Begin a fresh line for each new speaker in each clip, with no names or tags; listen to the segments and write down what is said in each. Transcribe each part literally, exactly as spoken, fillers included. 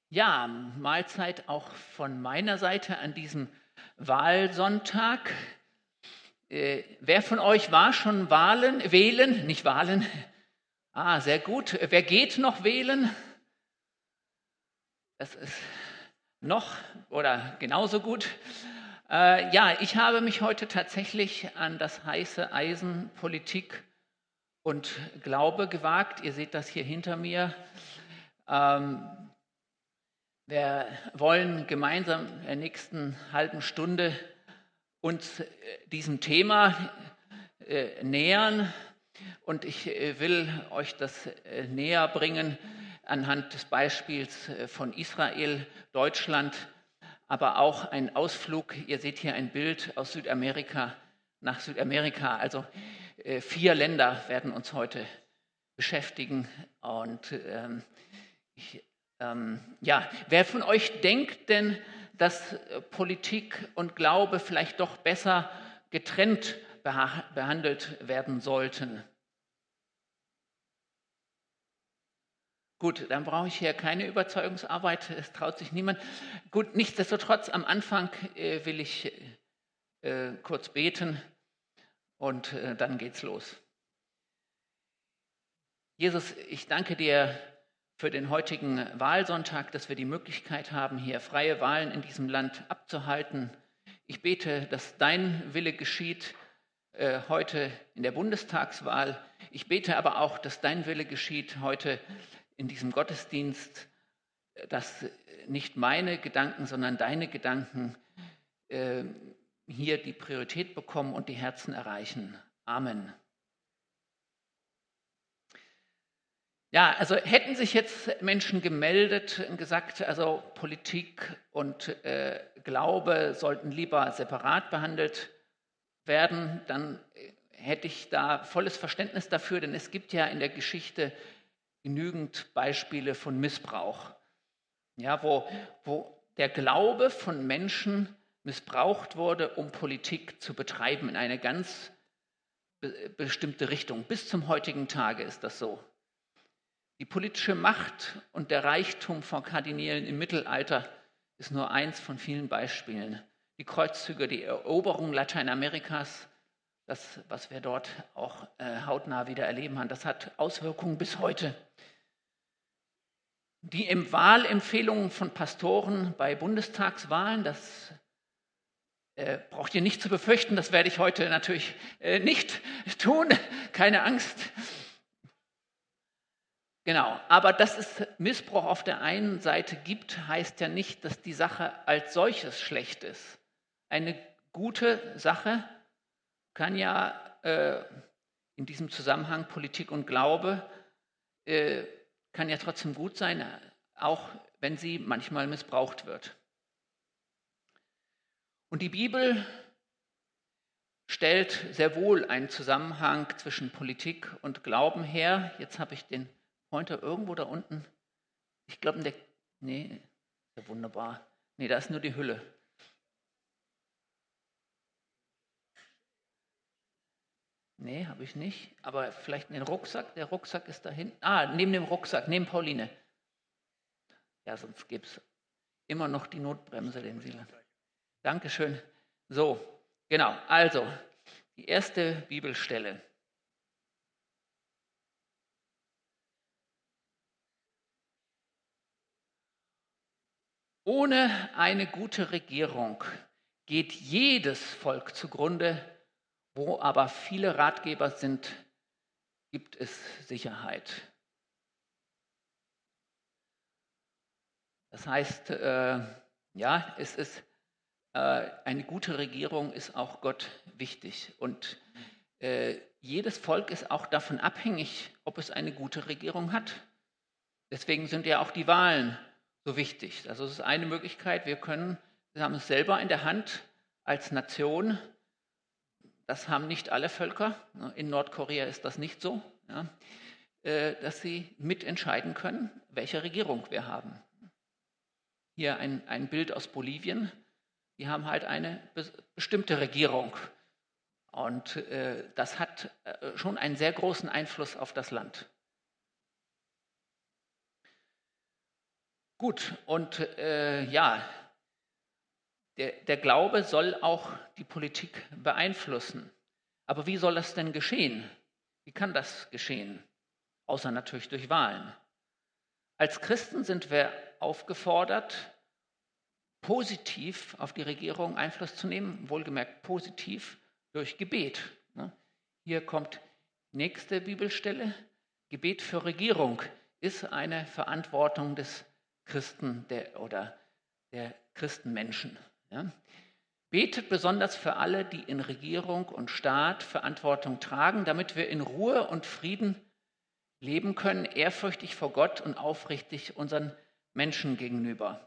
Ja, Mahlzeit auch von meiner Seite an diesem Wahlsonntag. Äh, wer von euch war schon Wahlen, wählen, nicht Wahlen? Ah, sehr gut. Wer geht noch wählen? Das ist noch oder genauso gut. Äh, ja, ich habe mich heute tatsächlich an das heiße Eisen Politik und Glaube gewagt. Ihr seht das hier hinter mir. Ähm, Wir wollen gemeinsam in der nächsten halben Stunde uns äh, diesem Thema äh, nähern und ich äh, will euch das äh, näher bringen anhand des Beispiels äh, von Israel, Deutschland, aber auch ein Ausflug. Ihr seht hier ein Bild aus Südamerika nach Südamerika. Also äh, vier Länder werden uns heute beschäftigen und ähm, ich ähm, ja, wer von euch denkt denn, dass äh, Politik und Glaube vielleicht doch besser getrennt beha- behandelt werden sollten? Gut, dann brauche ich hier keine Überzeugungsarbeit, es traut sich niemand. Gut, nichtsdestotrotz, am Anfang äh, will ich äh, kurz beten und äh, dann geht's los. Jesus, ich danke dir für den heutigen Wahlsonntag, dass wir die Möglichkeit haben, hier freie Wahlen in diesem Land abzuhalten. Ich bete, dass dein Wille geschieht äh, heute in der Bundestagswahl. Ich bete aber auch, dass dein Wille geschieht heute in diesem Gottesdienst, äh, dass nicht meine Gedanken, sondern deine Gedanken äh, hier die Priorität bekommen und die Herzen erreichen. Amen. Ja, also hätten sich jetzt Menschen gemeldet und gesagt, also Politik und äh, Glaube sollten lieber separat behandelt werden, dann äh, hätte ich da volles Verständnis dafür, denn es gibt ja in der Geschichte genügend Beispiele von Missbrauch, ja, wo, wo der Glaube von Menschen missbraucht wurde, um Politik zu betreiben in eine ganz be- bestimmte Richtung. Bis zum heutigen Tage ist das so. Die politische Macht und der Reichtum von Kardinälen im Mittelalter ist nur eins von vielen Beispielen. Die Kreuzzüge, die Eroberung Lateinamerikas, das, was wir dort auch äh, hautnah wieder erleben haben, das hat Auswirkungen bis heute. Die im Wahlempfehlungen von Pastoren bei Bundestagswahlen, das äh, braucht ihr nicht zu befürchten, das werde ich heute natürlich äh, nicht tun, keine Angst. Genau, aber dass es Missbrauch auf der einen Seite gibt, heißt ja nicht, dass die Sache als solches schlecht ist. Eine gute Sache kann ja äh, in diesem Zusammenhang Politik und Glaube äh, kann ja trotzdem gut sein, auch wenn sie manchmal missbraucht wird. Und die Bibel stellt sehr wohl einen Zusammenhang zwischen Politik und Glauben her. Jetzt habe ich den Pointer irgendwo da unten. Ich glaube, der. Nee, ja wunderbar. Nee, da ist nur die Hülle. Nee, habe ich nicht. Aber vielleicht den Rucksack. Der Rucksack ist da hinten. Ah, neben dem Rucksack, neben Pauline. Ja, sonst gäbe es immer noch die Notbremse, den Sie. Dankeschön. So, genau. Also, die erste Bibelstelle. Ohne eine gute Regierung geht jedes Volk zugrunde, wo aber viele Ratgeber sind, gibt es Sicherheit. Das heißt, äh, ja, es ist äh, eine gute Regierung ist auch Gott wichtig und äh, jedes Volk ist auch davon abhängig, ob es eine gute Regierung hat. Deswegen sind ja auch die Wahlen so wichtig. Also es ist eine Möglichkeit, wir können, wir haben es selber in der Hand als Nation. Das haben nicht alle Völker. In Nordkorea ist das nicht so, ja, äh, dass sie mitentscheiden können, welche Regierung wir haben. Hier ein, ein Bild aus Bolivien. Die haben halt eine bestimmte Regierung. Und äh, das hat äh, schon einen sehr großen Einfluss auf das Land. Gut, und äh, ja, der, der Glaube soll auch die Politik beeinflussen. Aber wie soll das denn geschehen? Wie kann das geschehen? Außer natürlich durch Wahlen. Als Christen sind wir aufgefordert, positiv auf die Regierung Einfluss zu nehmen, wohlgemerkt positiv durch Gebet. Ne? Hier kommt die nächste Bibelstelle. Gebet für Regierung ist eine Verantwortung des Christen der, oder der Christenmenschen. Ja? Betet besonders für alle, die in Regierung und Staat Verantwortung tragen, damit wir in Ruhe und Frieden leben können, ehrfürchtig vor Gott und aufrichtig unseren Menschen gegenüber.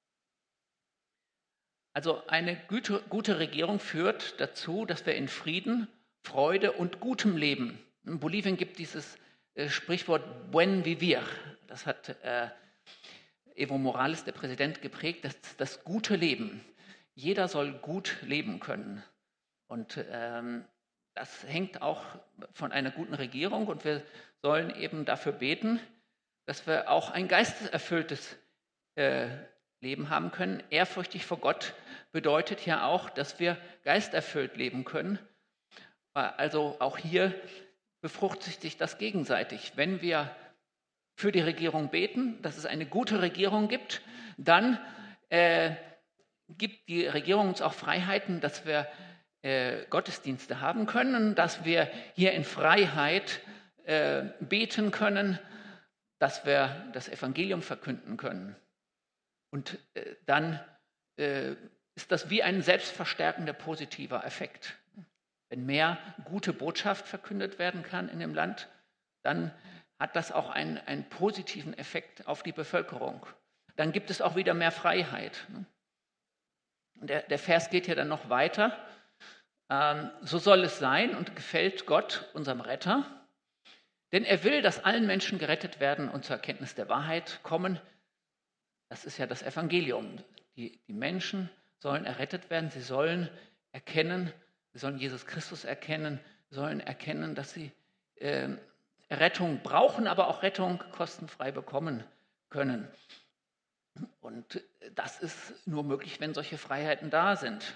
Also eine gute, gute Regierung führt dazu, dass wir in Frieden, Freude und Gutem leben. In Bolivien gibt dieses äh, Sprichwort Buen Vivir. Das hat äh, Evo Morales, der Präsident, geprägt, das, das gute Leben. Jeder soll gut leben können. Und ähm, das hängt auch von einer guten Regierung. Und wir sollen eben dafür beten, dass wir auch ein geisteserfülltes äh, Leben haben können. Ehrfürchtig vor Gott bedeutet ja auch, dass wir geisterfüllt leben können. Also auch hier befruchtet sich das gegenseitig. Wenn wir für die Regierung beten, dass es eine gute Regierung gibt, dann äh, gibt die Regierung uns auch Freiheiten, dass wir äh, Gottesdienste haben können, dass wir hier in Freiheit äh, beten können, dass wir das Evangelium verkünden können. Und äh, dann äh, ist das wie ein selbstverstärkender positiver Effekt. Wenn mehr gute Botschaft verkündet werden kann in dem Land, dann hat das auch einen, einen positiven Effekt auf die Bevölkerung. Dann gibt es auch wieder mehr Freiheit. Der, der Vers geht ja dann noch weiter. Ähm, so soll es sein und gefällt Gott, unserem Retter, denn er will, dass allen Menschen gerettet werden und zur Erkenntnis der Wahrheit kommen. Das ist ja das Evangelium. Die, die Menschen sollen errettet werden, sie sollen erkennen, sie sollen Jesus Christus erkennen, sollen erkennen, dass sie äh, Rettung brauchen, aber auch Rettung kostenfrei bekommen können. Und das ist nur möglich, wenn solche Freiheiten da sind.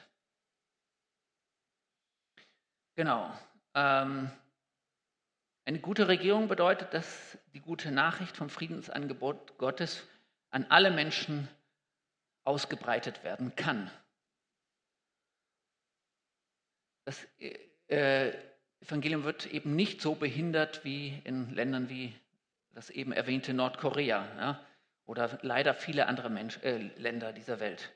Genau. Ähm, eine gute Regierung bedeutet, dass die gute Nachricht vom Friedensangebot Gottes an alle Menschen ausgebreitet werden kann. Das äh, Evangelium wird eben nicht so behindert wie in Ländern wie das eben erwähnte Nordkorea, ja, oder leider viele andere Mensch, äh, Länder dieser Welt.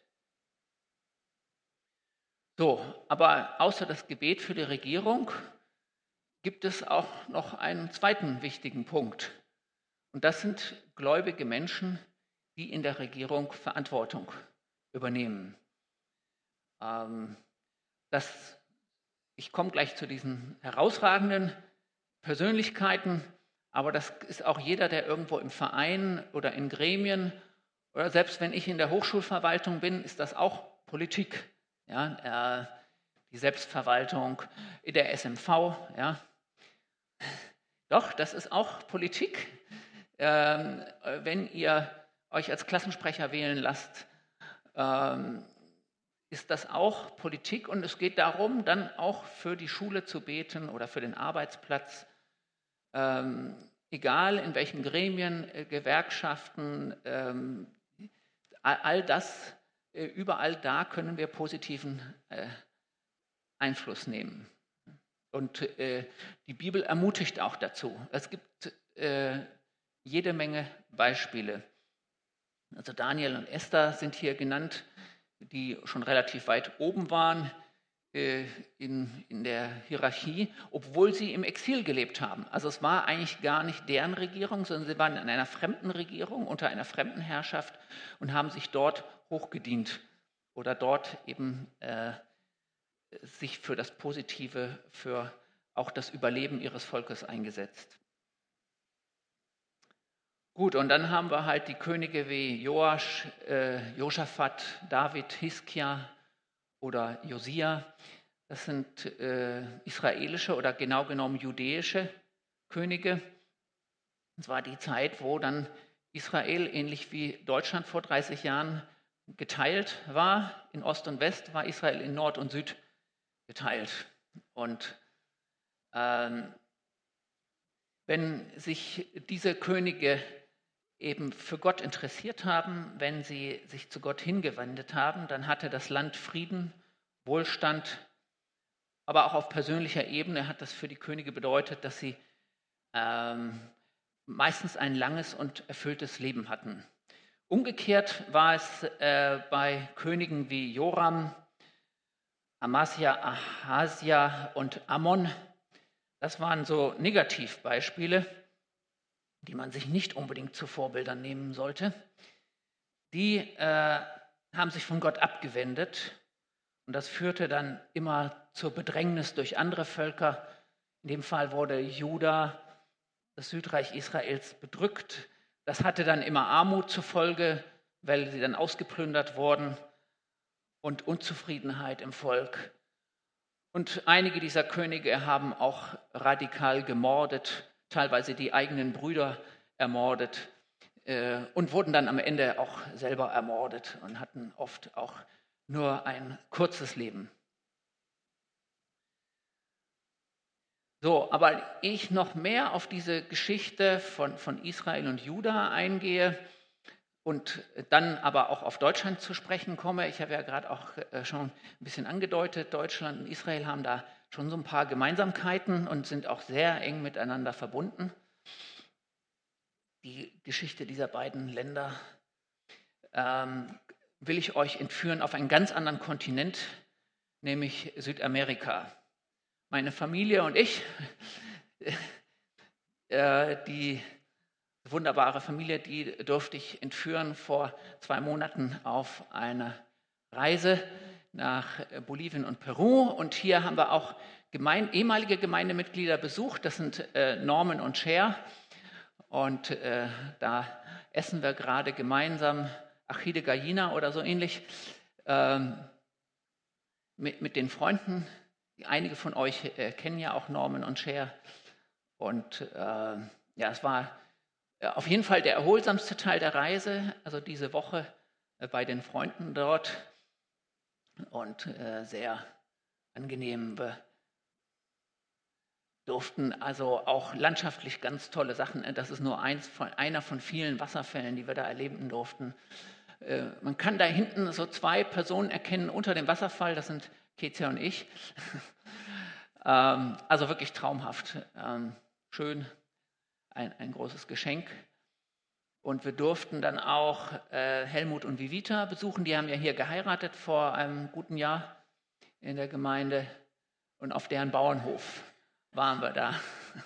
So, aber außer das Gebet für die Regierung gibt es auch noch einen zweiten wichtigen Punkt. Und das sind gläubige Menschen, die in der Regierung Verantwortung übernehmen. Ähm, das, ich komme gleich zu diesen herausragenden Persönlichkeiten, aber das ist auch jeder, der irgendwo im Verein oder in Gremien oder selbst wenn ich in der Hochschulverwaltung bin, ist das auch Politik. Ja, äh, die Selbstverwaltung, in der S M V. Ja. Doch, das ist auch Politik. Ähm, wenn ihr euch als Klassensprecher wählen lasst, ähm, ist das auch Politik und es geht darum, dann auch für die Schule zu beten oder für den Arbeitsplatz. Ähm, egal in welchen Gremien, äh, Gewerkschaften, ähm, all, all das, äh, überall da können wir positiven äh, Einfluss nehmen. Und äh, die Bibel ermutigt auch dazu. Es gibt äh, jede Menge Beispiele. Also Daniel und Esther sind hier genannt, die schon relativ weit oben waren äh, in, in der Hierarchie, obwohl sie im Exil gelebt haben. Also es war eigentlich gar nicht deren Regierung, sondern sie waren in einer fremden Regierung, unter einer fremden Herrschaft und haben sich dort hochgedient oder dort eben äh, sich für das Positive, für auch das Überleben ihres Volkes eingesetzt. Gut, und dann haben wir halt die Könige wie Joasch, äh, Josaphat, David, Hiskia oder Josia. Das sind äh, israelische oder genau genommen judäische Könige. Es war die Zeit, wo dann Israel, ähnlich wie Deutschland vor dreißig Jahren, geteilt war. In Ost und West war Israel in Nord und Süd geteilt. Und ähm, wenn sich diese Könige eben für Gott interessiert haben, wenn sie sich zu Gott hingewendet haben, dann hatte das Land Frieden, Wohlstand, aber auch auf persönlicher Ebene hat das für die Könige bedeutet, dass sie ähm, meistens ein langes und erfülltes Leben hatten. Umgekehrt war es äh, bei Königen wie Joram, Amasia, Ahasia und Ammon. Das waren so Negativbeispiele, die man sich nicht unbedingt zu Vorbildern nehmen sollte. Die äh, haben sich von Gott abgewendet und das führte dann immer zur Bedrängnis durch andere Völker. In dem Fall wurde Juda, das Südreich Israels, bedrückt. Das hatte dann immer Armut zur Folge, weil sie dann ausgeplündert wurden und Unzufriedenheit im Volk. Und einige dieser Könige haben auch radikal gemordet, teilweise die eigenen Brüder ermordet äh, und wurden dann am Ende auch selber ermordet und hatten oft auch nur ein kurzes Leben. So, aber ich noch mehr auf diese Geschichte von, von Israel und Juda eingehe und dann aber auch auf Deutschland zu sprechen komme. Ich habe ja gerade auch äh, schon ein bisschen angedeutet, Deutschland und Israel haben da schon so ein paar Gemeinsamkeiten und sind auch sehr eng miteinander verbunden. Die Geschichte dieser beiden Länder ähm, will ich euch entführen auf einen ganz anderen Kontinent, nämlich Südamerika. Meine Familie und ich, äh, die wunderbare Familie, die durfte ich entführen vor zwei Monaten auf eine Reise nach Bolivien und Peru. Und hier haben wir auch gemein, ehemalige Gemeindemitglieder besucht. Das sind äh, Norman und Cher. Und äh, da essen wir gerade gemeinsam Ají de Gallina oder so ähnlich ähm, mit, mit den Freunden. Einige von euch äh, kennen ja auch Norman und Cher. Und äh, ja, es war äh, auf jeden Fall der erholsamste Teil der Reise, also diese Woche äh, bei den Freunden dort. Und äh, sehr angenehm. Wir durften also auch landschaftlich ganz tolle Sachen. Das ist nur eins von, einer von vielen Wasserfällen, die wir da erleben durften. Äh, man kann da hinten so zwei Personen erkennen unter dem Wasserfall. Das sind Kezia und ich. ähm, also wirklich traumhaft. Ähm, schön. Ein, ein großes Geschenk. Und wir durften dann auch äh, Helmut und Vivita besuchen. Die haben ja hier geheiratet vor einem guten Jahr in der Gemeinde. Und auf deren Bauernhof waren wir da.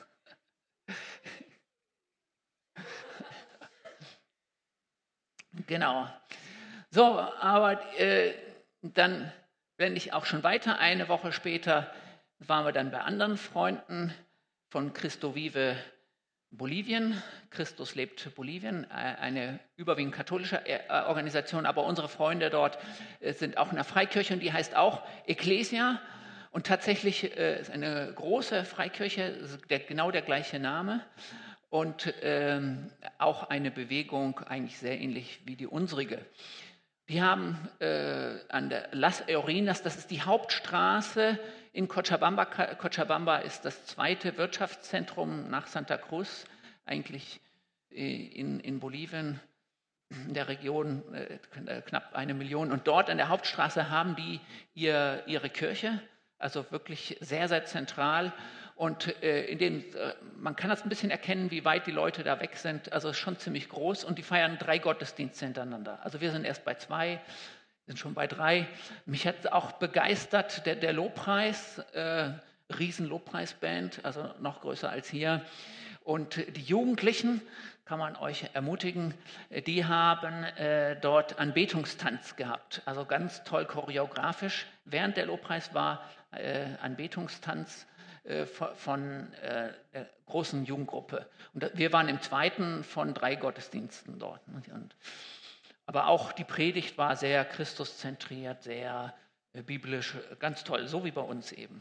Genau. So, aber äh, dann blende ich auch schon weiter. Eine Woche später waren wir dann bei anderen Freunden von Cristo Vive Bolivien. Christus lebt Bolivien, eine überwiegend katholische Organisation, aber unsere Freunde dort sind auch in der Freikirche und die heißt auch Ecclesia. Und tatsächlich ist eine große Freikirche, der, genau der gleiche Name. Und ähm, auch eine Bewegung, eigentlich sehr ähnlich wie die unsrige. Die haben äh, an der Las Eurinas, das ist die Hauptstraße in Cochabamba. Cochabamba ist das zweite Wirtschaftszentrum nach Santa Cruz, eigentlich in, in Bolivien, in der Region äh, knapp eine Million. Und dort an der Hauptstraße haben die ihr, ihre Kirche, also wirklich sehr, sehr zentral. Und äh, in dem, äh, man kann das ein bisschen erkennen, wie weit die Leute da weg sind. Also schon ziemlich groß. Und die feiern drei Gottesdienste hintereinander. Also wir sind erst bei zwei, sind schon bei drei. Mich hat auch begeistert der, der Lobpreis, äh, Riesen-Lobpreisband, also noch größer als hier. Und die Jugendlichen, kann man euch ermutigen, die haben äh, dort Anbetungstanz gehabt. Also ganz toll choreografisch. Während der Lobpreis war äh, Anbetungstanz von äh, der großen Jugendgruppe. Und wir waren im zweiten von drei Gottesdiensten dort. Und, aber auch die Predigt war sehr Christuszentriert, sehr äh, biblisch, ganz toll, so wie bei uns eben.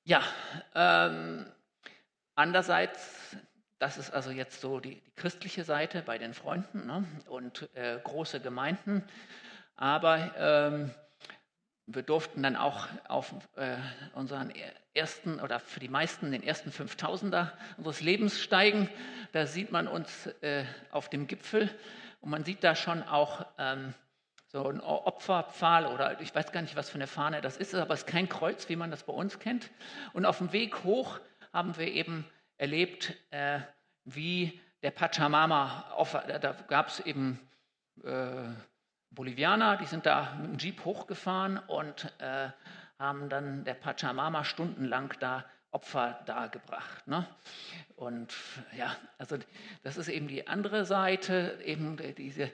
Ja, ähm, andererseits, das ist also jetzt so die, die christliche Seite bei den Freunden, ne? Und äh, große Gemeinden. Aber ähm, wir durften dann auch auf äh, unseren ersten oder für die meisten den ersten Fünftausender unseres Lebens steigen. Da sieht man uns äh, auf dem Gipfel und man sieht da schon auch ähm, so ein Opferpfahl oder ich weiß gar nicht, was für eine Fahne das ist, aber es ist kein Kreuz, wie man das bei uns kennt. Und auf dem Weg hoch haben wir eben erlebt, äh, wie der Pachamama, da gab es eben äh, Bolivianer, die sind da mit dem Jeep hochgefahren und äh, haben dann der Pachamama stundenlang da Opfer dargebracht. Ne? Und ja, also das ist eben die andere Seite, eben diese,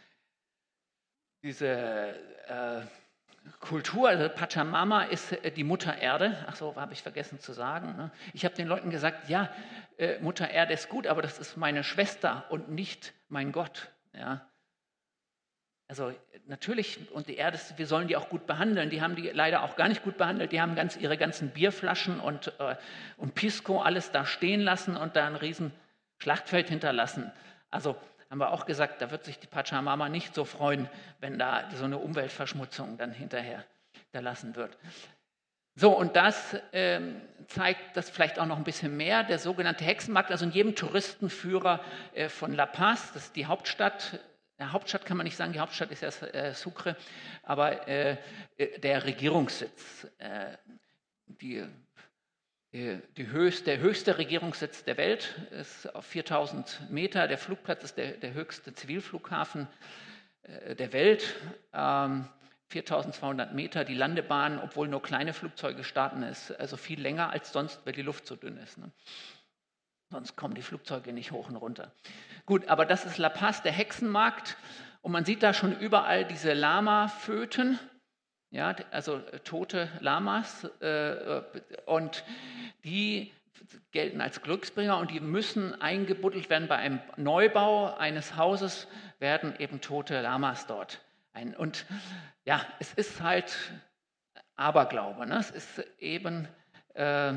diese äh, Kultur. Also Pachamama ist äh, die Mutter Erde. Ach so, habe ich vergessen zu sagen. Ne? Ich habe den Leuten gesagt, ja, äh, Mutter Erde ist gut, aber das ist meine Schwester und nicht mein Gott. Ja? Also natürlich, und die Erde, wir sollen die auch gut behandeln. Die haben die leider auch gar nicht gut behandelt. Die haben ganz ihre ganzen Bierflaschen und, äh, und Pisco alles da stehen lassen und da ein riesen Schlachtfeld hinterlassen. Also haben wir auch gesagt, da wird sich die Pachamama nicht so freuen, wenn da so eine Umweltverschmutzung dann hinterher hinterlassen wird. So, und das ähm, zeigt das vielleicht auch noch ein bisschen mehr. Der sogenannte Hexenmarkt, also in jedem Touristenführer äh, von La Paz, das ist die Hauptstadt. Ja, Hauptstadt kann man nicht sagen, die Hauptstadt ist ja äh, Sucre, aber äh, der Regierungssitz, äh, die, die, die höchste, der höchste Regierungssitz der Welt ist auf viertausend Meter. Der Flugplatz ist der, der höchste Zivilflughafen äh, der Welt, ähm, viertausendzweihundert Meter. Die Landebahn, obwohl nur kleine Flugzeuge starten, ist also viel länger als sonst, weil die Luft so dünn ist. Ne? Sonst kommen die Flugzeuge nicht hoch und runter. Gut, aber das ist La Paz, der Hexenmarkt. Und man sieht da schon überall diese Lama-Föten, ja, also tote Lamas. Äh, und die gelten als Glücksbringer und die müssen eingebuddelt werden. Bei einem Neubau eines Hauses werden eben tote Lamas dort ein. Und ja, es ist halt Aberglaube. Ne? Es ist eben äh,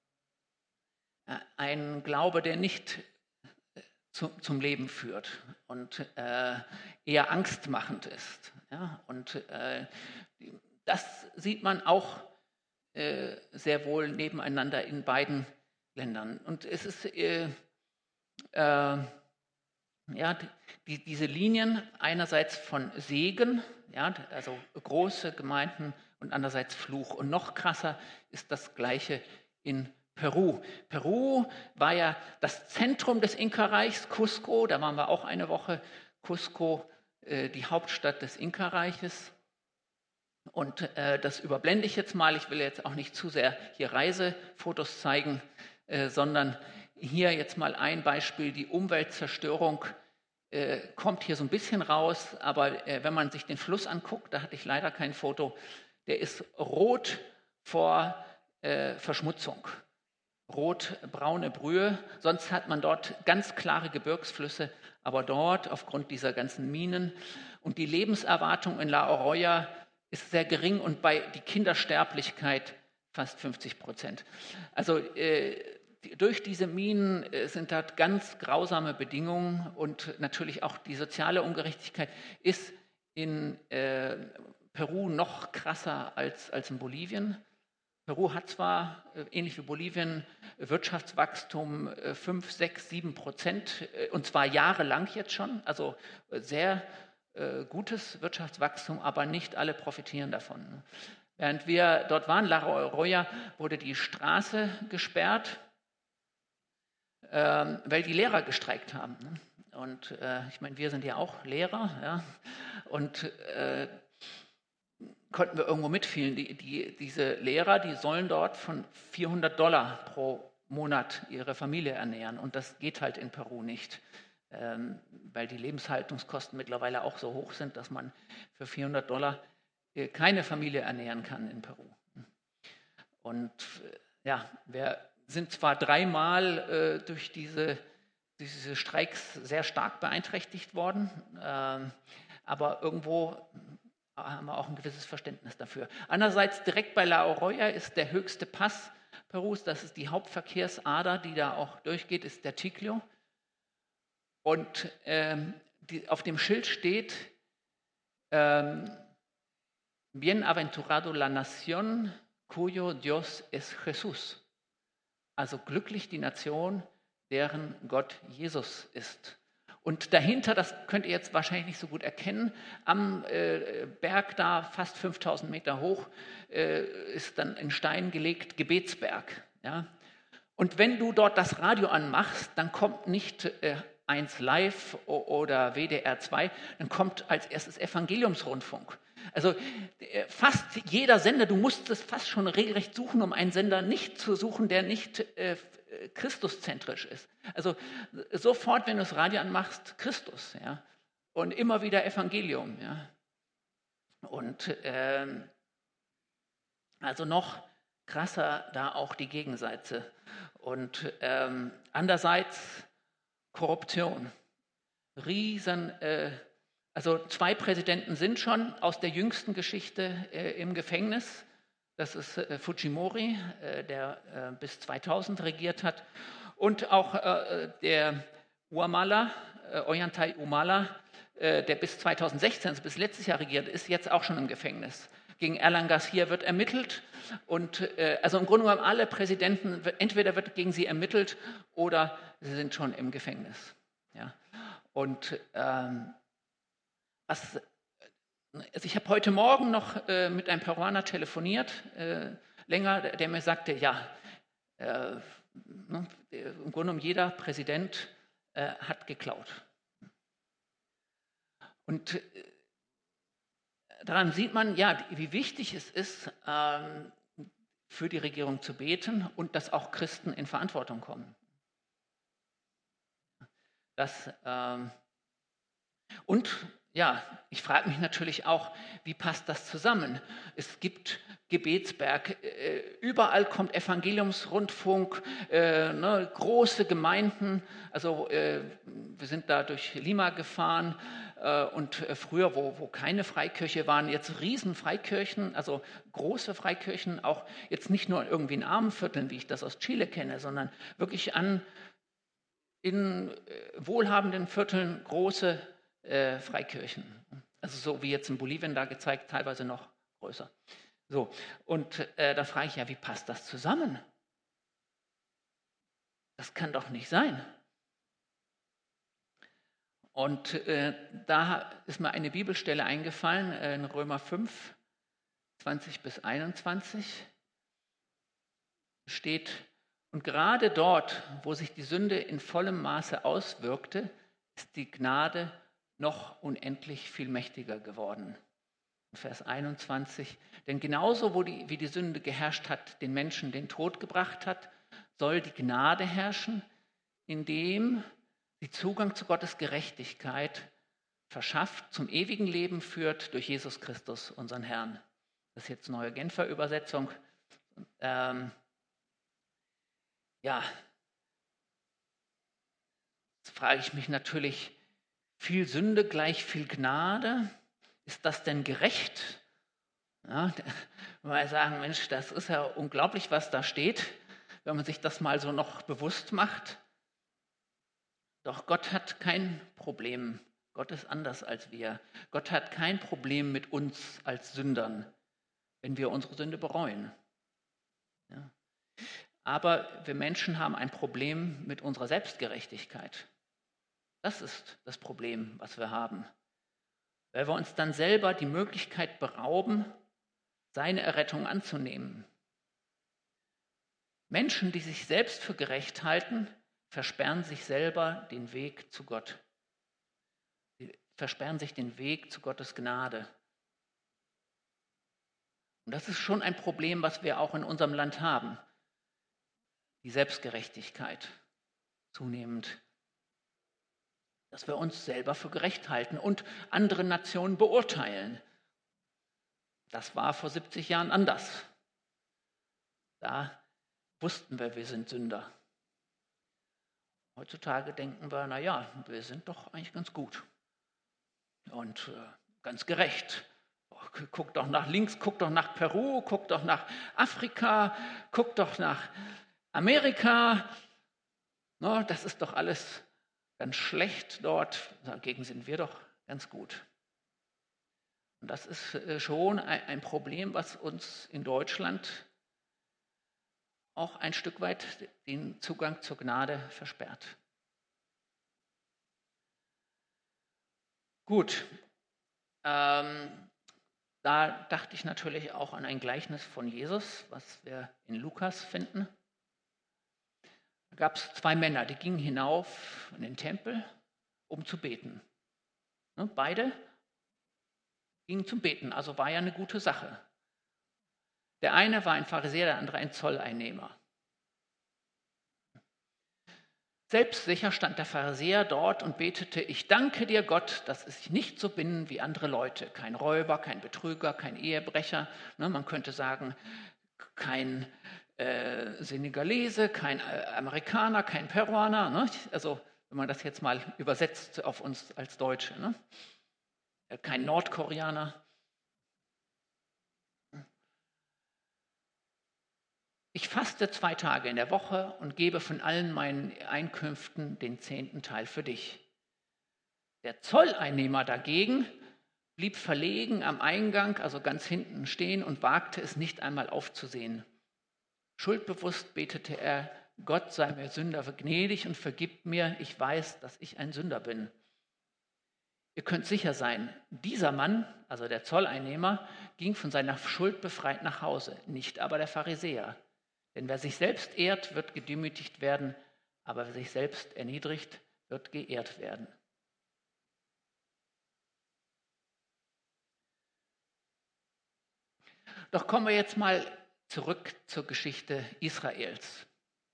ein Glaube, der nicht zu, zum Leben führt und äh, eher angstmachend ist. Ja? Und äh, das sieht man auch äh, sehr wohl nebeneinander in beiden Ländern. Und es ist, äh, äh, ja, die, diese Linien einerseits von Segen, ja, also große Gemeinden und andererseits Fluch. Und noch krasser ist das Gleiche in Peru. Peru war ja das Zentrum des Inka-Reichs, Cusco, da waren wir auch eine Woche. Cusco, äh, die Hauptstadt des Inka-Reiches. Und äh, das überblende ich jetzt mal. Ich will jetzt auch nicht zu sehr hier Reisefotos zeigen, äh, sondern hier jetzt mal ein Beispiel. Die Umweltzerstörung äh, kommt hier so ein bisschen raus, aber äh, wenn man sich den Fluss anguckt, da hatte ich leider kein Foto, der ist rot vor äh, Verschmutzung. Rot-braune Brühe. Sonst hat man dort ganz klare Gebirgsflüsse, aber dort aufgrund dieser ganzen Minen und die Lebenserwartung in La Oroya ist sehr gering und bei die Kindersterblichkeit fast fünfzig Prozent. Also äh, die, durch diese Minen äh, sind da ganz grausame Bedingungen und natürlich auch die soziale Ungerechtigkeit ist in äh, Peru noch krasser als, als in Bolivien. Peru hat zwar, äh, ähnlich wie Bolivien, Wirtschaftswachstum äh, fünf, sechs, sieben Prozent, äh, und zwar jahrelang jetzt schon, also äh, sehr äh, gutes Wirtschaftswachstum, aber nicht alle profitieren davon. Ne? Während wir dort waren, La Oroya, wurde die Straße gesperrt, äh, weil die Lehrer gestreikt haben. Ne? Und äh, ich meine, wir sind ja auch Lehrer, ja? Und äh, konnten wir irgendwo mitfühlen. Die, die, diese Lehrer, die sollen dort von vierhundert Dollar pro Monat ihre Familie ernähren. Und das geht halt in Peru nicht, ähm, weil die Lebenshaltungskosten mittlerweile auch so hoch sind, dass man für vierhundert Dollar äh, keine Familie ernähren kann in Peru. Und äh, ja, wir sind zwar dreimal äh, durch diese, diese Streiks sehr stark beeinträchtigt worden, äh, aber irgendwo haben wir auch ein gewisses Verständnis dafür. Andererseits direkt bei La Oroya ist der höchste Pass Perus. Das ist die Hauptverkehrsader, die da auch durchgeht, ist der Ticlio. Und ähm, die, auf dem Schild steht, ähm, Bienaventurado la nación cuyo Dios es Jesús. Also glücklich die Nation, deren Gott Jesus ist. Und dahinter, das könnt ihr jetzt wahrscheinlich nicht so gut erkennen, am äh, Berg da, fast fünftausend Meter hoch, äh, ist dann in Stein gelegt Gebetsberg. Ja? Und wenn du dort das Radio anmachst, dann kommt nicht äh, eins Live oder W D R zwei, dann kommt als erstes Evangeliumsrundfunk. Also äh, fast jeder Sender, du musst es fast schon regelrecht suchen, um einen Sender nicht zu suchen, der nicht äh, christuszentrisch ist. Also sofort, wenn du das Radio anmachst, Christus, ja, und immer wieder Evangelium, ja. Und ähm, also noch krasser da auch die Gegenseite. Und ähm, andererseits Korruption. Riesen, äh, also zwei Präsidenten sind schon aus der jüngsten Geschichte äh, im Gefängnis. Das ist äh, Fujimori, äh, der äh, bis zweitausend regiert hat. Und auch äh, der Humala, äh, Ollantay Humala, äh, der bis zweitausendsechzehn, also bis letztes Jahr regiert, ist jetzt auch schon im Gefängnis. Gegen Erlang Garcia wird ermittelt. Und äh, also im Grunde genommen alle Präsidenten, entweder wird gegen sie ermittelt oder sie sind schon im Gefängnis. Ja. Und ähm, was... Also ich habe heute Morgen noch äh, mit einem Peruaner telefoniert, äh, länger, der mir sagte, ja, äh, ne, im Grunde genommen jeder Präsident äh, hat geklaut. Und äh, daran sieht man, ja, wie wichtig es ist, ähm, für die Regierung zu beten und dass auch Christen in Verantwortung kommen. Das, ähm, und ja, ich frage mich natürlich auch, wie passt das zusammen? Es gibt Gebetsberg, äh, überall kommt Evangeliumsrundfunk, äh, ne, große Gemeinden. Also äh, wir sind da durch Lima gefahren äh, und äh, früher, wo, wo keine Freikirche waren, jetzt riesen Freikirchen, also große Freikirchen, auch jetzt nicht nur irgendwie in armen Vierteln, wie ich das aus Chile kenne, sondern wirklich an in äh, wohlhabenden Vierteln große Äh, Freikirchen. Also so wie jetzt in Bolivien da gezeigt, teilweise noch größer. So, und äh, da frage ich ja, wie passt das zusammen? Das kann doch nicht sein. Und äh, da ist mir eine Bibelstelle eingefallen, äh, in Römer fünf, zwanzig bis einundzwanzig steht, und gerade dort, wo sich die Sünde in vollem Maße auswirkte, ist die Gnade noch unendlich viel mächtiger geworden. Vers einundzwanzig, denn genauso wo die, wie die Sünde geherrscht hat, den Menschen den Tod gebracht hat, soll die Gnade herrschen, indem sie Zugang zu Gottes Gerechtigkeit verschafft, zum ewigen Leben führt durch Jesus Christus, unseren Herrn. Das ist jetzt neue Genfer Übersetzung. Ähm, ja, jetzt frage ich mich natürlich, viel Sünde gleich viel Gnade. Ist das denn gerecht? Ja, wenn wir sagen, Mensch, das ist ja unglaublich, was da steht, wenn man sich das mal so noch bewusst macht. Doch Gott hat kein Problem. Gott ist anders als wir. Gott hat kein Problem mit uns als Sündern, wenn wir unsere Sünde bereuen. Ja. Aber wir Menschen haben ein Problem mit unserer Selbstgerechtigkeit. Das ist das Problem, was wir haben. Weil wir uns dann selber die Möglichkeit berauben, seine Errettung anzunehmen. Menschen, die sich selbst für gerecht halten, versperren sich selber den Weg zu Gott. Sie versperren sich den Weg zu Gottes Gnade. Und das ist schon ein Problem, was wir auch in unserem Land haben. Die Selbstgerechtigkeit zunehmend. Dass wir uns selber für gerecht halten und andere Nationen beurteilen. Das war vor siebzig Jahren anders. Da wussten wir, wir sind Sünder. Heutzutage denken wir, naja, wir sind doch eigentlich ganz gut und äh, ganz gerecht. guck doch nach links, guck doch nach Peru, guck doch nach Afrika, guck doch nach Amerika. No, das ist doch alles ganz schlecht dort. Dagegen sind wir doch ganz gut. Und das ist schon ein Problem, was uns in Deutschland auch ein Stück weit den Zugang zur Gnade versperrt. Gut, ähm, da dachte ich natürlich auch an ein Gleichnis von Jesus, was wir in Lukas finden. Da gab es zwei Männer, die gingen hinauf in den Tempel, um zu beten. Ne, beide gingen zum Beten, also war ja eine gute Sache. Der eine war ein Pharisäer, der andere ein Zolleinnehmer. Selbstsicher stand der Pharisäer dort und betete: Ich danke dir, Gott, dass ich nicht so bin wie andere Leute. Kein Räuber, kein Betrüger, kein Ehebrecher. Ne, man könnte sagen, kein äh, Senegalese, kein äh, Amerikaner, kein Peruaner. Ne? Also wenn man das jetzt mal übersetzt auf uns als Deutsche. Ne? Kein Nordkoreaner. Ich faste zwei Tage in der Woche und gebe von allen meinen Einkünften den zehnten Teil für dich. Der Zolleinnehmer dagegen blieb verlegen am Eingang, also ganz hinten stehen, und wagte es nicht einmal aufzusehen. Schuldbewusst betete er: Gott sei mir Sünder gnädig und vergib mir, ich weiß, dass ich ein Sünder bin. Ihr könnt sicher sein, dieser Mann, also der Zolleinnehmer, ging von seiner Schuld befreit nach Hause, nicht aber der Pharisäer. Denn wer sich selbst ehrt, wird gedemütigt werden, aber wer sich selbst erniedrigt, wird geehrt werden. Doch kommen wir jetzt mal zurück zur Geschichte Israels.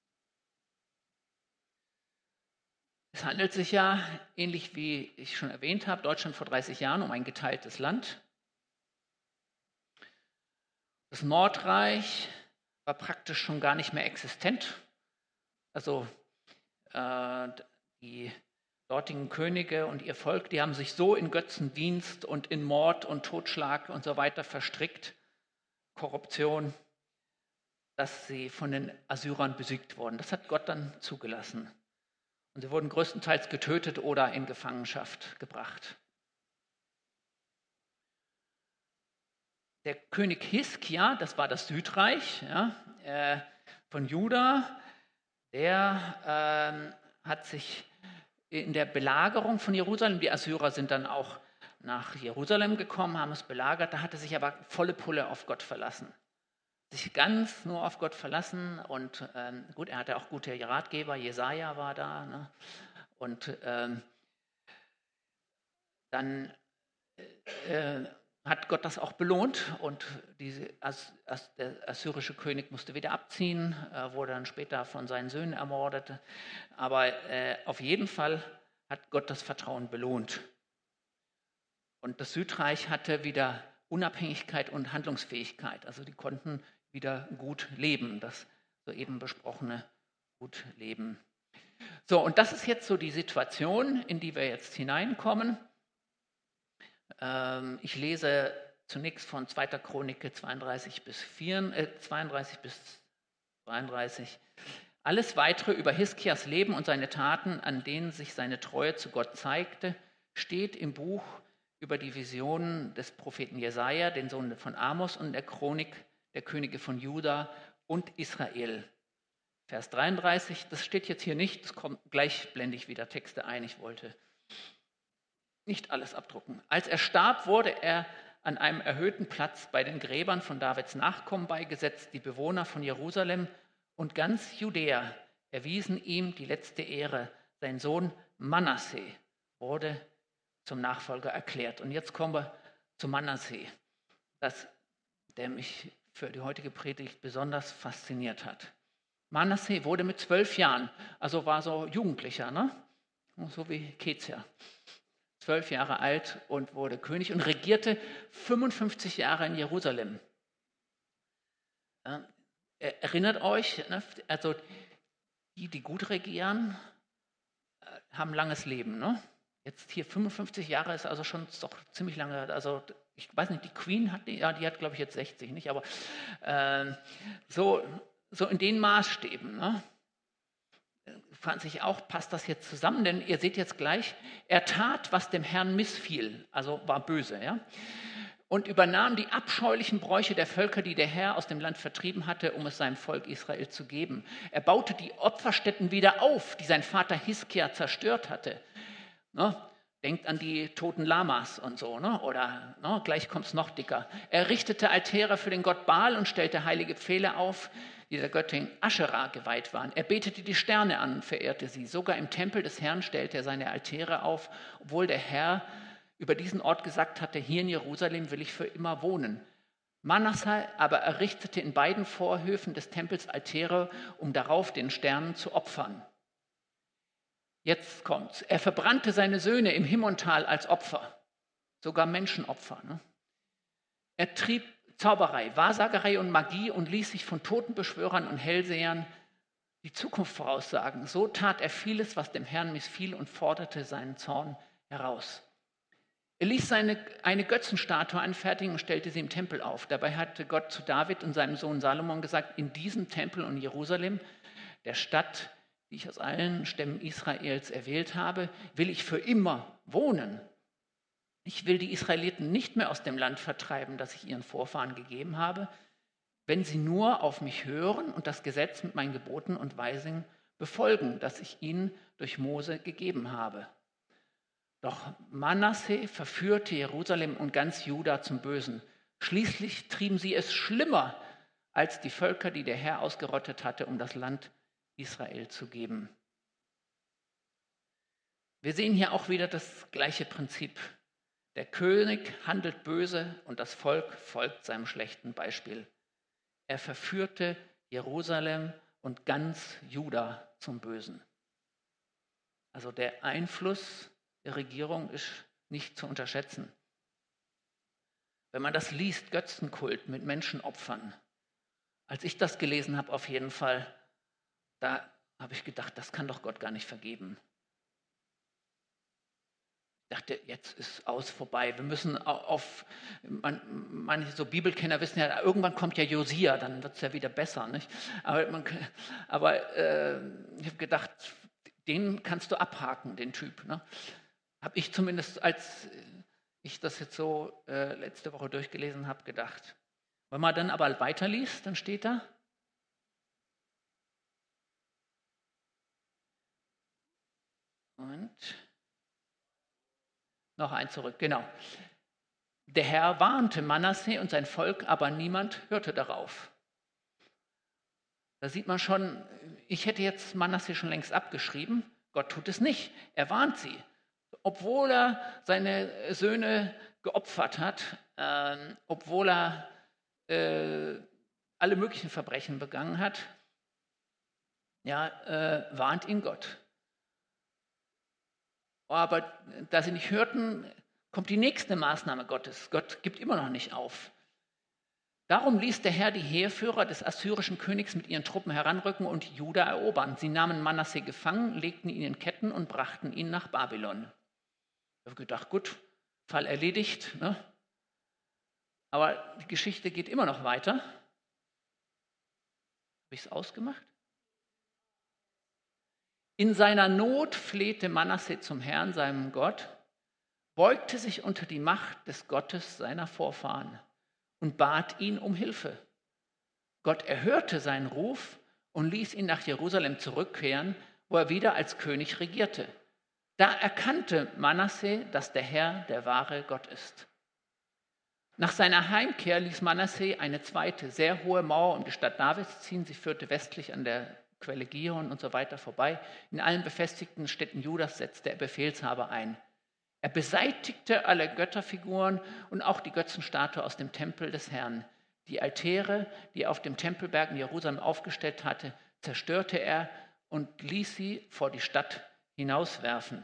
Es handelt sich ja, ähnlich wie ich schon erwähnt habe, Deutschland vor dreißig Jahren, um ein geteiltes Land. Das Nordreich war praktisch schon gar nicht mehr existent. Also äh, die dortigen Könige und ihr Volk, die haben sich so in Götzendienst und in Mord und Totschlag und so weiter verstrickt, Korruption, dass sie von den Assyrern besiegt wurden. Das hat Gott dann zugelassen. Und sie wurden größtenteils getötet oder in Gefangenschaft gebracht. Der König Hiskia, das war das Südreich ja, äh, von Juda, der äh, hat sich in der Belagerung von Jerusalem, die Assyrer sind dann auch nach Jerusalem gekommen, haben es belagert, da hat er sich aber volle Pulle auf Gott verlassen. Sich ganz nur auf Gott verlassen und ähm, gut, er hatte auch gute Ratgeber, Jesaja war da, ne? Und ähm, dann äh, hat Gott das auch belohnt und diese, As, As, der assyrische König musste wieder abziehen, äh, wurde dann später von seinen Söhnen ermordet. Aber äh, auf jeden Fall hat Gott das Vertrauen belohnt. Und das Südreich hatte wieder Unabhängigkeit und Handlungsfähigkeit. Also die konnten wieder gut leben, das soeben besprochene gut leben. So, und das ist jetzt so die Situation, in die wir jetzt hineinkommen. Ich lese zunächst von zweiter Chronik zweiunddreißig bis zweiunddreißig. Alles weitere über Hiskias Leben und seine Taten, an denen sich seine Treue zu Gott zeigte, steht im Buch über die Visionen des Propheten Jesaja, den Sohn von Amos, und der Chronik der Könige von Juda und Israel. Vers dreiunddreißig, das steht jetzt hier nicht, das kommt gleich, blende ich wieder Texte ein, ich wollte nicht alles abdrucken. Als er starb, wurde er an einem erhöhten Platz bei den Gräbern von Davids Nachkommen beigesetzt. Die Bewohner von Jerusalem und ganz Judäa erwiesen ihm die letzte Ehre. Sein Sohn Manasse wurde zum Nachfolger erklärt. Und jetzt kommen wir zu Manasse, das, der mich für die heutige Predigt besonders fasziniert hat. Manasse wurde mit zwölf Jahren, also war so Jugendlicher, ne? So wie Kezia. Zwölf Jahre alt und wurde König und regierte fünfundfünfzig Jahre in Jerusalem. Ja, erinnert euch, ne? Also die, die gut regieren, haben langes Leben. Ne? Jetzt hier fünfundfünfzig Jahre ist also schon doch ziemlich lange. Also ich weiß nicht, die Queen hat die, ja, die hat glaube ich jetzt sechzig, nicht, aber äh, so, so in den Maßstäben. Ne? Fand ich auch, passt das jetzt zusammen, denn ihr seht jetzt gleich, er tat, was dem Herrn missfiel, also war böse, ja, und übernahm die abscheulichen Bräuche der Völker, die der Herr aus dem Land vertrieben hatte, um es seinem Volk Israel zu geben. Er baute die Opferstätten wieder auf, die sein Vater Hiskia zerstört hatte. Ne? Denkt an die toten Lamas und so, ne? Oder ne? Gleich kommt es noch dicker. Er richtete Altäre für den Gott Baal und stellte heilige Pfähle auf, die der Göttin Aschera geweiht waren. Er betete die Sterne an und verehrte sie. Sogar im Tempel des Herrn stellte er seine Altäre auf, obwohl der Herr über diesen Ort gesagt hatte, hier in Jerusalem will ich für immer wohnen. Manasse aber errichtete in beiden Vorhöfen des Tempels Altäre, um darauf den Sternen zu opfern. Jetzt kommt's. Er verbrannte seine Söhne im Himmontal als Opfer, sogar Menschenopfer. Ne? Er trieb Zauberei, Wahrsagerei und Magie und ließ sich von Totenbeschwörern und Hellsehern die Zukunft voraussagen. So tat er vieles, was dem Herrn missfiel und forderte seinen Zorn heraus. Er ließ seine, eine Götzenstatue anfertigen und stellte sie im Tempel auf. Dabei hatte Gott zu David und seinem Sohn Salomon gesagt, in diesem Tempel und Jerusalem, der Stadt, die ich aus allen Stämmen Israels erwählt habe, will ich für immer wohnen. Ich will die Israeliten nicht mehr aus dem Land vertreiben, das ich ihren Vorfahren gegeben habe, wenn sie nur auf mich hören und das Gesetz mit meinen Geboten und Weisungen befolgen, das ich ihnen durch Mose gegeben habe. Doch Manasse verführte Jerusalem und ganz Juda zum Bösen. Schließlich trieben sie es schlimmer als die Völker, die der Herr ausgerottet hatte, um das Land Israel zu geben. Wir sehen hier auch wieder das gleiche Prinzip. Der König handelt böse und das Volk folgt seinem schlechten Beispiel. Er verführte Jerusalem und ganz Juda zum Bösen. Also der Einfluss der Regierung ist nicht zu unterschätzen. Wenn man das liest, Götzenkult mit Menschenopfern, als ich das gelesen habe, auf jeden Fall, da habe ich gedacht, das kann doch Gott gar nicht vergeben. Ich dachte, jetzt ist aus vorbei. Wir müssen auf, man, manche so Bibelkenner wissen ja, irgendwann kommt ja Josia, dann wird es ja wieder besser. Nicht? Aber, man, aber äh, ich habe gedacht, den kannst du abhaken, den Typ. Ne? Habe ich zumindest, als ich das jetzt so äh, letzte Woche durchgelesen habe, gedacht. Wenn man dann aber weiterliest, dann steht da, und noch ein zurück, genau. Der Herr warnte Manasse und sein Volk, aber niemand hörte darauf. Da sieht man schon, ich hätte jetzt Manasse schon längst abgeschrieben, Gott tut es nicht, er warnt sie. Obwohl er seine Söhne geopfert hat, äh, obwohl er äh, alle möglichen Verbrechen begangen hat, ja, äh, warnt ihn Gott. Aber da sie nicht hörten, kommt die nächste Maßnahme Gottes. Gott gibt immer noch nicht auf. Darum ließ der Herr die Heerführer des assyrischen Königs mit ihren Truppen heranrücken und Juda erobern. Sie nahmen Manasse gefangen, legten ihn in Ketten und brachten ihn nach Babylon. Ich habe gedacht, gut, Fall erledigt. Ne? Aber die Geschichte geht immer noch weiter. Habe ich es ausgemacht? In seiner Not flehte Manasse zum Herrn, seinem Gott, beugte sich unter die Macht des Gottes seiner Vorfahren und bat ihn um Hilfe. Gott erhörte seinen Ruf und ließ ihn nach Jerusalem zurückkehren, wo er wieder als König regierte. Da erkannte Manasse, dass der Herr der wahre Gott ist. Nach seiner Heimkehr ließ Manasse eine zweite, sehr hohe Mauer um die Stadt Davids ziehen. Sie führte westlich an der Quelle Gihon und so weiter vorbei. In allen befestigten Städten Judas setzte er Befehlshaber ein. Er beseitigte alle Götterfiguren und auch die Götzenstatue aus dem Tempel des Herrn. Die Altäre, die er auf dem Tempelberg in Jerusalem aufgestellt hatte, zerstörte er und ließ sie vor die Stadt hinauswerfen.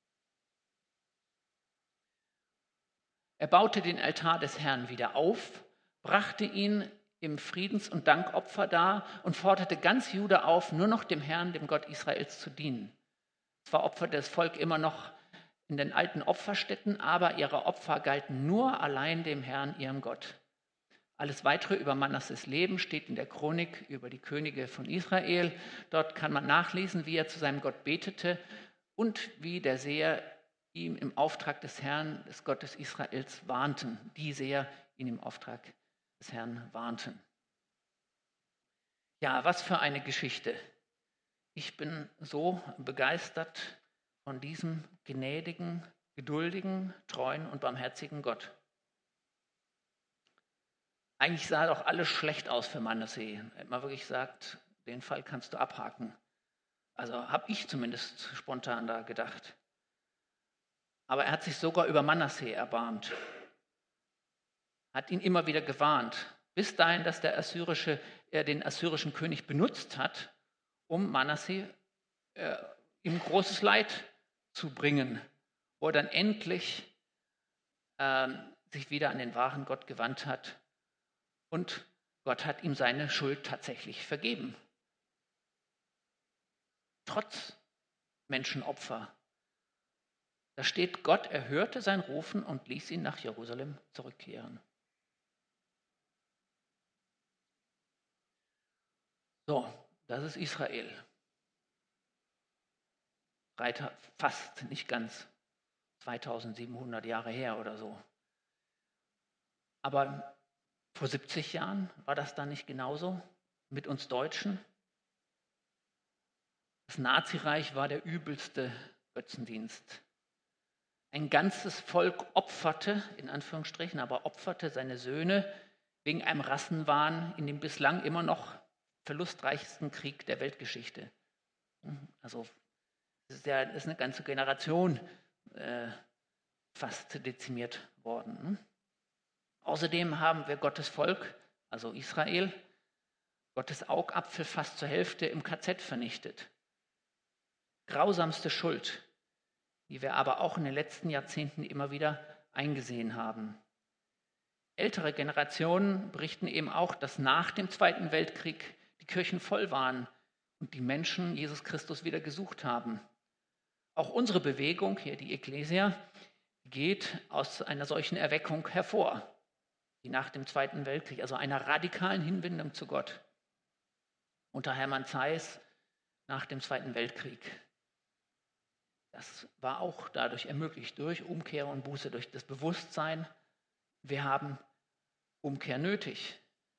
Er baute den Altar des Herrn wieder auf, brachte ihn im Friedens- und Dankopfer dar und forderte ganz Juda auf, nur noch dem Herrn, dem Gott Israels, zu dienen. Zwar opferte das Volk immer noch in den alten Opferstätten, aber ihre Opfer galten nur allein dem Herrn, ihrem Gott. Alles Weitere über Manasses Leben steht in der Chronik über die Könige von Israel. Dort kann man nachlesen, wie er zu seinem Gott betete und wie der Seher ihm im Auftrag des Herrn, des Gottes Israels, warnten. Die Seher ihn im Auftrag des Herrn warnten. Ja, was für eine Geschichte. Ich bin so begeistert von diesem gnädigen, geduldigen, treuen und barmherzigen Gott. Eigentlich sah doch alles schlecht aus für Manasseh. Hätte man wirklich gesagt, den Fall kannst du abhaken. Also habe ich zumindest spontan da gedacht. Aber er hat sich sogar über Manasseh erbarmt, hat ihn immer wieder gewarnt, bis dahin, dass der assyrische, er den assyrischen König benutzt hat, um Manasseh äh, ihm großes Leid zu bringen, wo er dann endlich äh, sich wieder an den wahren Gott gewandt hat und Gott hat ihm seine Schuld tatsächlich vergeben. Trotz Menschenopfer. Da steht, Gott erhörte sein Rufen und ließ ihn nach Jerusalem zurückkehren. So, das ist Israel. Weiter, fast, nicht ganz, zweitausendsiebenhundert Jahre her oder so. Aber vor siebzig Jahren war das dann nicht genauso mit uns Deutschen? Das Nazireich war der übelste Götzendienst. Ein ganzes Volk opferte, in Anführungsstrichen, aber opferte seine Söhne wegen einem Rassenwahn in dem bislang immer noch verlustreichsten Krieg der Weltgeschichte. Also es ist, ja, es ist eine ganze Generation äh, fast dezimiert worden. Außerdem haben wir Gottes Volk, also Israel, Gottes Augapfel fast zur Hälfte im K Z vernichtet. Grausamste Schuld, die wir aber auch in den letzten Jahrzehnten immer wieder eingesehen haben. Ältere Generationen berichten eben auch, dass nach dem Zweiten Weltkrieg die Kirchen voll waren und die Menschen Jesus Christus wieder gesucht haben. Auch unsere Bewegung, hier die Ekklesia, geht aus einer solchen Erweckung hervor, die nach dem Zweiten Weltkrieg, also einer radikalen Hinwendung zu Gott. Unter Hermann Zeiss nach dem Zweiten Weltkrieg. Das war auch dadurch ermöglicht, durch Umkehr und Buße, durch das Bewusstsein, wir haben Umkehr nötig.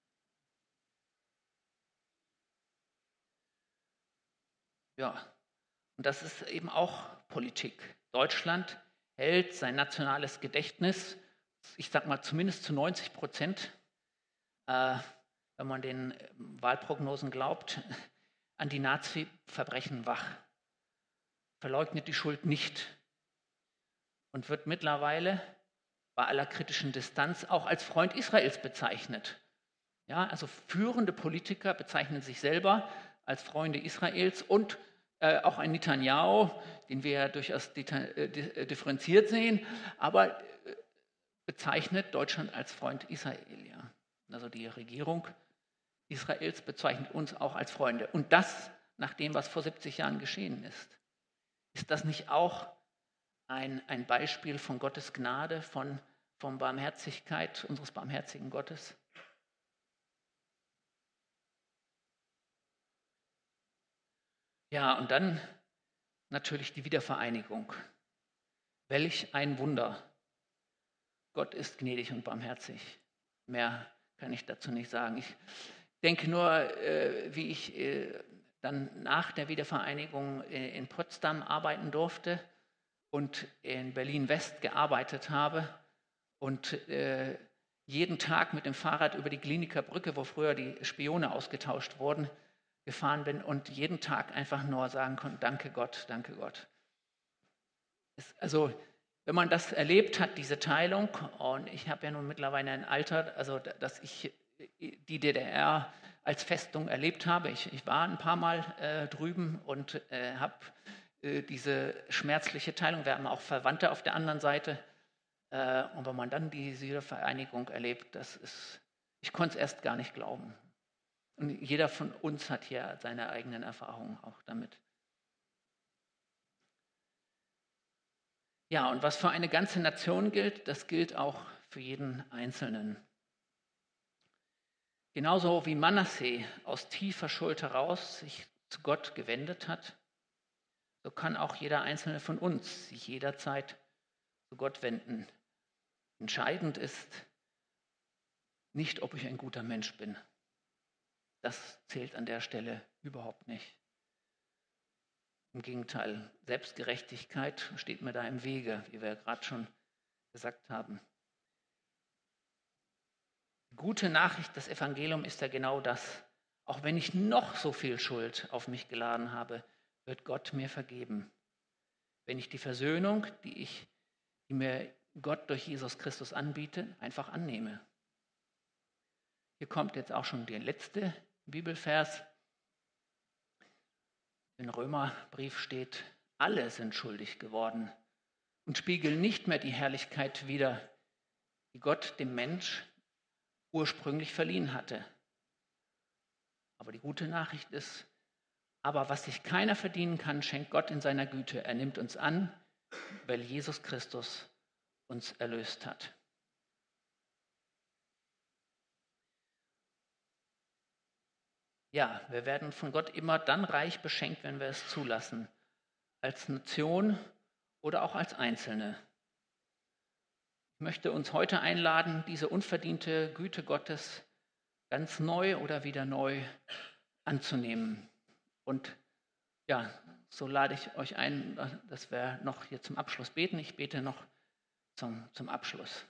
Ja, und das ist eben auch Politik. Deutschland hält sein nationales Gedächtnis, ich sage mal zumindest zu neunzig Prozent, äh, wenn man den Wahlprognosen glaubt, an die Nazi-Verbrechen wach. Verleugnet die Schuld nicht und wird mittlerweile bei aller kritischen Distanz auch als Freund Israels bezeichnet. Ja, also führende Politiker bezeichnen sich selber als Freunde Israels und äh, auch ein Netanyahu, den wir ja durchaus äh, differenziert sehen, aber äh, bezeichnet Deutschland als Freund Israel. Ja. Also die Regierung Israels bezeichnet uns auch als Freunde. Und das nach dem, was vor siebzig Jahren geschehen ist. Ist das nicht auch ein, ein Beispiel von Gottes Gnade, von, von Barmherzigkeit, unseres barmherzigen Gottes? Ja, und dann natürlich die Wiedervereinigung. Welch ein Wunder. Gott ist gnädig und barmherzig. Mehr kann ich dazu nicht sagen. Ich denke nur, äh, wie ich äh, dann nach der Wiedervereinigung in Potsdam arbeiten durfte und in Berlin-West gearbeitet habe und äh, jeden Tag mit dem Fahrrad über die Kliniker Brücke, wo früher die Spione ausgetauscht wurden, gefahren bin und jeden Tag einfach nur sagen konnte, danke Gott, danke Gott. Es, also wenn man das erlebt hat, diese Teilung, und ich habe ja nun mittlerweile ein Alter, also dass ich die D D R als Festung erlebt habe. Ich, ich war ein paar Mal äh, drüben und äh, habe äh, diese schmerzliche Teilung, wir haben auch Verwandte auf der anderen Seite. Äh, und wenn man dann diese Wiedervereinigung erlebt, das ist, ich konnte es erst gar nicht glauben. Und jeder von uns hat hier seine eigenen Erfahrungen auch damit. Ja, und was für eine ganze Nation gilt, das gilt auch für jeden Einzelnen. Genauso wie Manasseh aus tiefer Schuld heraus sich zu Gott gewendet hat, so kann auch jeder Einzelne von uns sich jederzeit zu Gott wenden. Entscheidend ist nicht, ob ich ein guter Mensch bin. Das zählt an der Stelle überhaupt nicht. Im Gegenteil, Selbstgerechtigkeit steht mir da im Wege, wie wir gerade schon gesagt haben. Die gute Nachricht des Evangeliums ist ja genau das. Auch wenn ich noch so viel Schuld auf mich geladen habe, wird Gott mir vergeben. Wenn ich die Versöhnung, die, ich, die mir Gott durch Jesus Christus anbietet, einfach annehme. Hier kommt jetzt auch schon der letzte Bibelvers. Im Römerbrief steht, alle sind schuldig geworden und spiegeln nicht mehr die Herrlichkeit wider, die Gott dem Mensch ursprünglich verliehen hatte. Aber die gute Nachricht ist, aber was sich keiner verdienen kann, schenkt Gott in seiner Güte. Er nimmt uns an, weil Jesus Christus uns erlöst hat. Ja, wir werden von Gott immer dann reich beschenkt, wenn wir es zulassen, als Nation oder auch als Einzelne. Ich möchte uns heute einladen, diese unverdiente Güte Gottes ganz neu oder wieder neu anzunehmen. Und ja, so lade ich euch ein, dass wir noch hier zum Abschluss beten. Ich bete noch zum, zum Abschluss.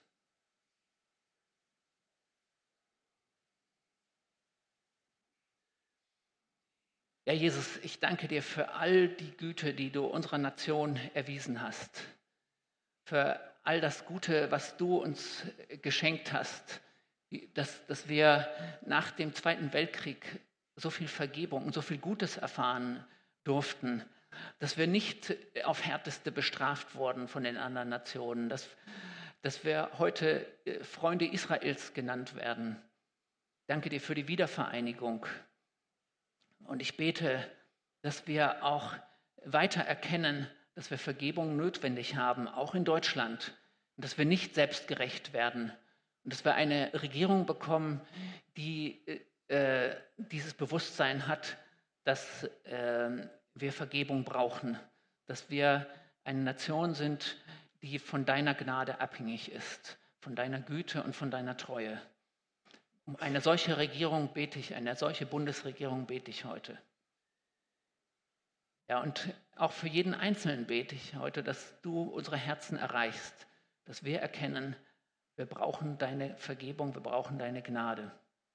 Ja, Jesus, ich danke dir für all die Güte, die du unserer Nation erwiesen hast. Für all das Gute, was du uns geschenkt hast. Dass, dass wir nach dem Zweiten Weltkrieg so viel Vergebung und so viel Gutes erfahren durften. Dass wir nicht auf Härteste bestraft wurden von den anderen Nationen. Dass, dass wir heute Freunde Israels genannt werden. Danke dir für die Wiedervereinigung. Und ich bete, dass wir auch weiter erkennen, dass wir Vergebung notwendig haben, auch in Deutschland. Und dass wir nicht selbstgerecht werden. Und dass wir eine Regierung bekommen, die äh, dieses Bewusstsein hat, dass äh, wir Vergebung brauchen. Dass wir eine Nation sind, die von deiner Gnade abhängig ist, von deiner Güte und von deiner Treue. Um eine solche Regierung bete ich, eine solche Bundesregierung bete ich heute. Ja, und auch für jeden Einzelnen bete ich heute, dass du unsere Herzen erreichst, dass wir erkennen, wir brauchen deine Vergebung, wir brauchen deine Gnade.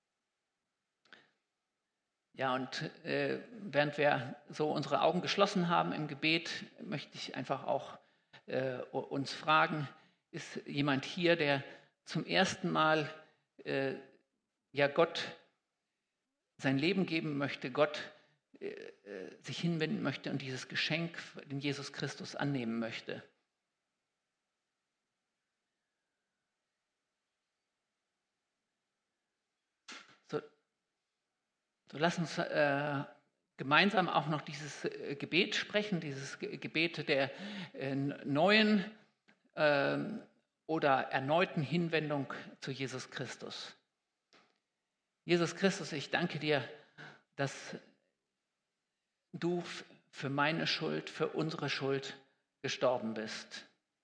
Ja, und äh, während wir so unsere Augen geschlossen haben im Gebet, möchte ich einfach auch äh, uns fragen, ist jemand hier, der zum ersten Mal äh, ja Gott sein Leben geben möchte, Gott äh, sich hinwenden möchte und dieses Geschenk, den Jesus Christus annehmen möchte? So, so lass uns äh, gemeinsam auch noch dieses äh, Gebet sprechen, dieses Ge- Gebet der äh, neuen äh, oder erneuten Hinwendung zu Jesus Christus. Jesus Christus, ich danke dir, dass du f- für meine Schuld, für unsere Schuld gestorben bist.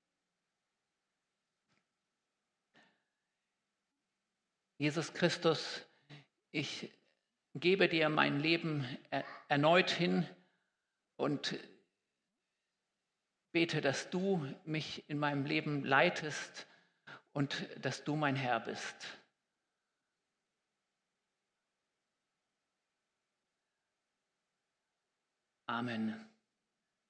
Jesus Christus, ich gebe dir mein Leben er- erneut hin und bete, dass du mich in meinem Leben leitest und dass du mein Herr bist. Amen.